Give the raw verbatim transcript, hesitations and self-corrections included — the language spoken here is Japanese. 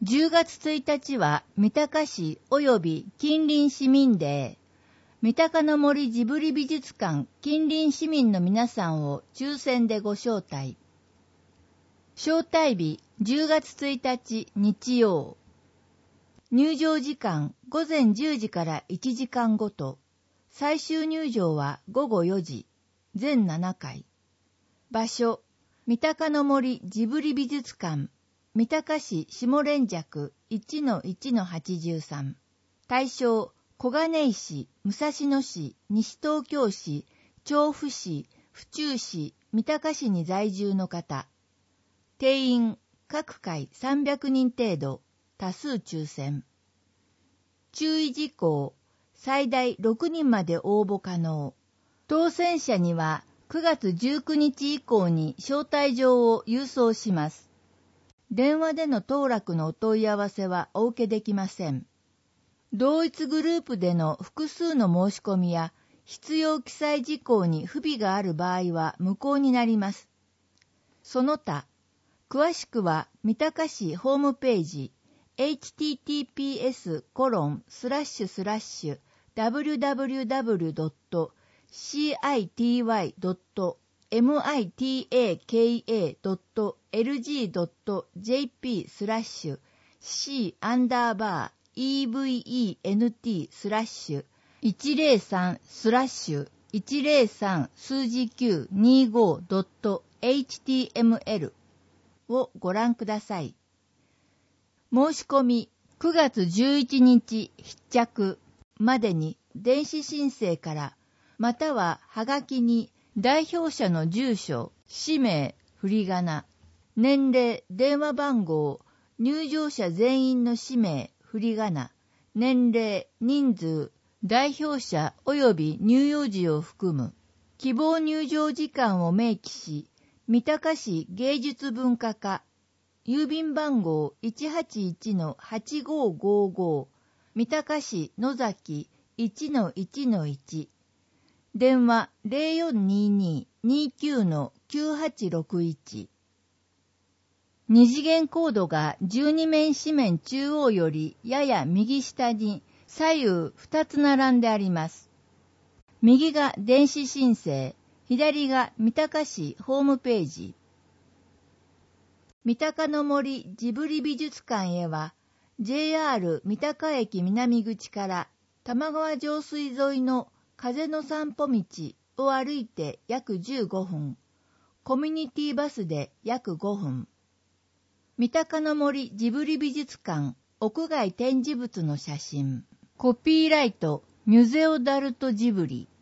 じゅうがつついたちは三鷹市及び近隣市民デー。三鷹の森ジブリ美術館近隣市民の皆さんを抽選でご招待。招待日じゅうがつついたち日曜。入場時間ごぜんじゅうじからいちじかんごと。最終入場はごごよじ。全ななかい。場所三鷹の森ジブリ美術館三鷹市下連雀 いちのいちのはちじゅうさん。対象小金井市、武蔵野市、西東京市、調布市、府中市、三鷹市に在住の方。定員、各回さんびゃくにん程度、多数抽選。注意事項、最大ろくにんまで応募可能。当選者にはくがつじゅうくにち以降に招待状を郵送します。電話での当落のお問い合わせはお受けできません。同一グループでの複数の申し込みや必要記載事項に不備がある場合は無効になります。その他、詳しくは三鷹市ホームページ エイチティーティーピーエスコロンスラッシュスラッシュダブリュダブリュダブリュドットシーアイティーワイドットミタドットエルジードットジェーピースラッシュ C アンダーバー イーブイイーエヌティー スラッシュいちぜろさんスラッシュいちぜろさん数字きゅうにじゅうごドットエイチティーエムエル をご覧ください。申し込みくがつじゅういちにち必着までに電子申請からまたははがきに代表者の住所、氏名、振り仮名、年齢、電話番号、入場者全員の氏名、振り仮名、年齢、人数、代表者及び乳幼児を含む希望入場時間を明記し、三鷹市芸術文化課、郵便番号 いちはちいちのはちごーごーごー、三鷹市野崎 いちのいちのいち、電話 ゼロよんにーにーにーきゅうのきゅうはちろくいち。二次元コードがじゅうにめん紙面中央よりやや右下に左右ふたつ並んであります。右が電子申請、左が三鷹市ホームページ。三鷹の森ジブリ美術館へは ジェイアール 三鷹駅南口から玉川上水沿いの風の散歩道を歩いて約じゅうごふん、コミュニティバスで約ごふん。三鷹の森ジブリ美術館屋外展示物の写真。コピーライトミュゼオダルトジブリ。